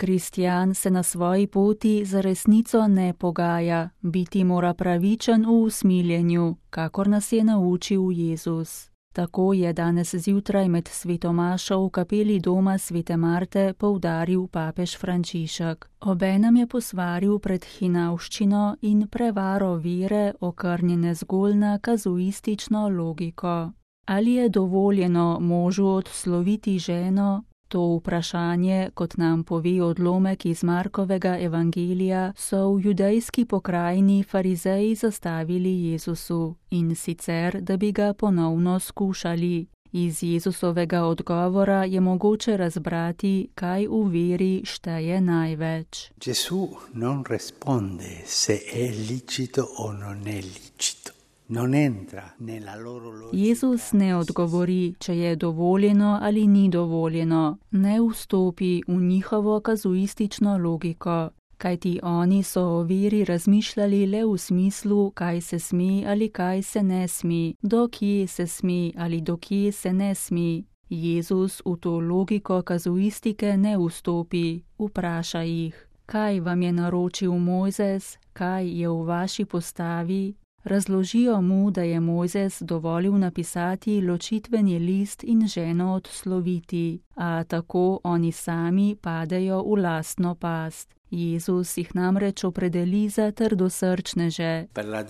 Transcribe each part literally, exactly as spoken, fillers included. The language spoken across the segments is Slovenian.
Kristjan se na svoji poti za resnico ne pogaja, biti mora pravičen v usmiljenju, kakor nas je naučil Jezus. Tako je danes zjutraj med sveto mašo v kapeli doma svete Marte poudaril papež Frančišek. Obenem je posvaril pred hinavščino in prevaro vere, okrnjene zgolj na kazuistično logiko. Ali je dovoljeno možu odsloviti ženo? To vprašanje, kot nam pove odlomek iz Markovega evangelija, so v judejski pokrajini farizeji zastavili Jezusu, in sicer, da bi ga ponovno skušali. Iz Jezusovega odgovora je mogoče razbrati, kaj v veri šteje največ. Gesù non risponde se è licito o non è licito. Jezus ne odgovori, če je dovoljeno ali ni dovoljeno, ne vstopi v njihovo kazuistično logiko, kajti oni so o veri razmišljali le v smislu, kaj se sme ali kaj se ne sme, do kje se sme ali do kje se ne sme. Jezus v to logiko kazuistike ne vstopi, vpraša jih, kaj vam je naročil Mojzes, kaj je v vaši postavi. Razložijo mu, da je Mojzes dovolil napisati ločitveni list in ženo odsloviti, a tako oni sami padejo v lastno past. Jezus jih namreč opredeli za trdosrčneže.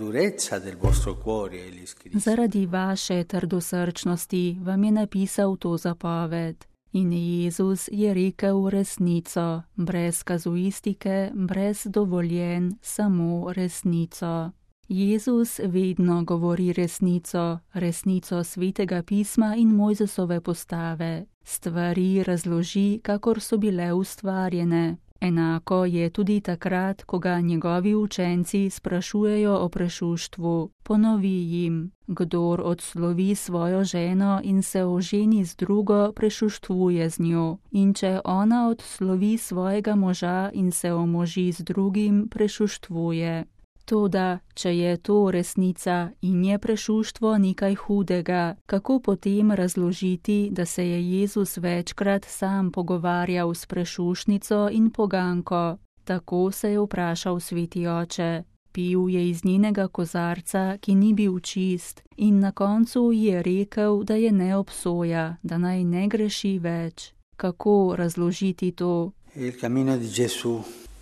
Zaradi vaše trdosrčnosti vam je napisal to zapoved. In Jezus je rekel resnico, brez kazuistike, brez dovoljen, samo resnico. Jezus vedno govori resnico, resnico svetega pisma in Mojzesove postave. Stvari razloži, kakor so bile ustvarjene. Enako je tudi takrat, ko ga njegovi učenci sprašujejo o prešuštvu. Ponovi jim, kdor odslovi svojo ženo in se oženi z drugo, prešuštvuje z njo. In če ona odslovi svojega moža in se omoži z drugim, prešuštvuje. Toda, če je to resnica in je prešuštvo nekaj hudega, kako potem razložiti, da se je Jezus večkrat sam pogovarjal s prešušnico in poganko? Tako se je vprašal sveti oče. Pil je iz njenega kozarca, ki ni bil čist, in na koncu je rekel, da je ne obsoja, da naj ne greši več. Kako razložiti to? Il cammino di Gesù.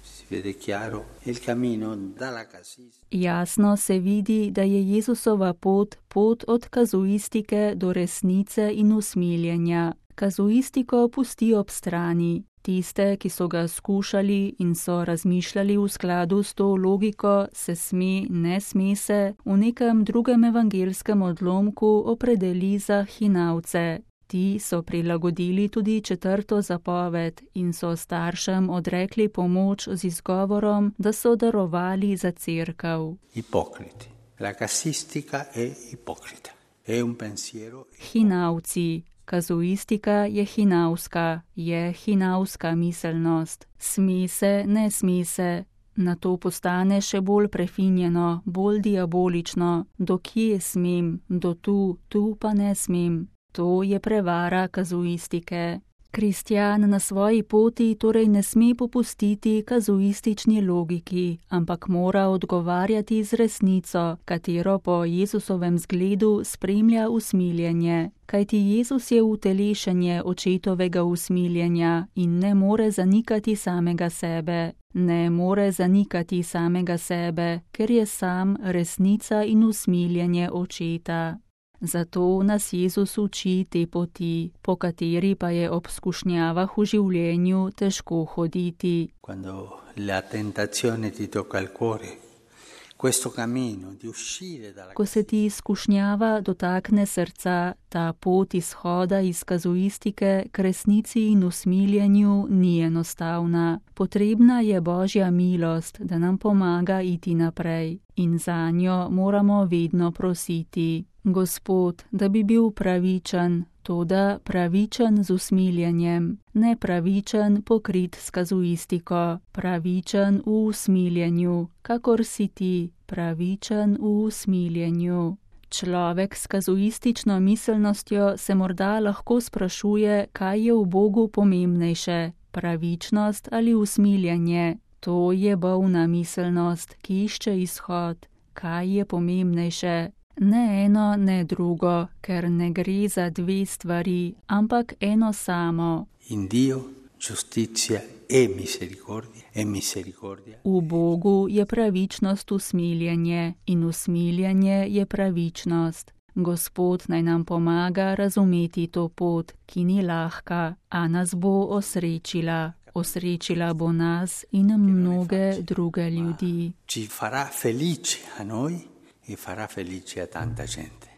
Jasno se vidi, da je Jezusova pot pot od kazuistike do resnice in usmiljenja. Kazuistiko pusti ob strani. Tiste, ki so ga skušali in so razmišljali v skladu s to logiko, se sme, ne sme se, v nekem drugem evangelskem odlomku opredeli za hinavce. Ti so prilagodili tudi četrto zapoved in so staršem odrekli pomoč z izgovorom, da so darovali za cerkev. Ipokriti. La casistica è ipocrita. È un pensiero. Hinavci. Kazuistika je hinavska, je hinavska miselnost. Sme se, ne sme se. Na to postane še bolj prefinjeno, bolj diabolično. Do kje smem, do tu, tu pa ne smem. To je prevara kazuistike. Kristjan na svoji poti torej ne sme popustiti kazuistični logiki, ampak mora odgovarjati z resnico, katero po Jezusovem zgledu spremlja usmiljenje. Kajti Jezus je utelešenje očetovega usmiljenja in ne more zanikati samega sebe. Ne more zanikati samega sebe, ker je sam resnica in usmiljenje očeta. Zato nas Jezus uči te poti, po kateri pa je ob skušnjavah v življenju težko hoditi. Quando la tentazione ti tocca il cuore, questo cammino di uscire dalla... Ko se ti skušnjava dotakne srca, ta pot izhoda iz kazuistike k resnici in usmiljenju ni enostavna. Potrebna je Božja milost, da nam pomaga iti naprej, in zanjo moramo vedno prositi. Gospod, da bi bil pravičen, toda pravičen z usmiljenjem, ne pravičen pokrit s kazuistiko, pravičen v usmiljenju, kakor si ti, pravičen v usmiljenju. Človek s kazuistično miselnostjo se morda lahko sprašuje, kaj je v Bogu pomembnejše, pravičnost ali usmiljenje, to je bolna miselnost, ki išče izhod. Kaj je pomembnejše? Ne eno, ne drugo, ker ne gre za dve stvari, ampak eno samo. In Dio giustizia e misericordia, e misericordia. V Bogu je pravičnost usmiljenje in usmiljenje je pravičnost. Gospod naj nam pomaga razumeti to pot, ki ni lahka, a nas bo osrečila. Osrečila bo nas in mnoge druge ljudi. Ci farà felici a noi e farà felici a tanta gente.